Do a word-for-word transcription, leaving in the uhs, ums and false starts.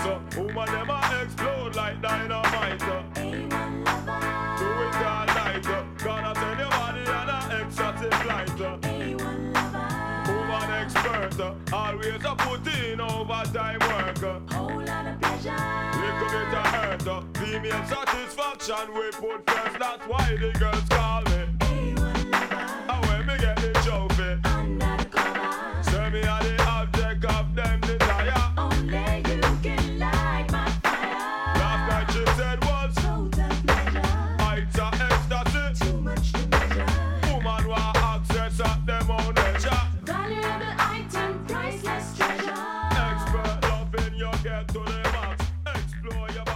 So woman them a explode like dynamite. A one lover. Do it all night. Gonna send your body on a exotic flight. A one lover. Woman expert. Always a put in overtime work. Whole lot of pleasure. Little bit of hurt. Female satisfaction we put first. That's why the girls call me A one lover. and when me get the trophy, Under the cover. say me are the object of them desire. Only you can light my fire. Last night she said was Total pleasure. heights of ecstasy. Too much to measure. Woman want access at them own nature. Valuable item, priceless treasure. Expert loving you get to the max. Explore your body.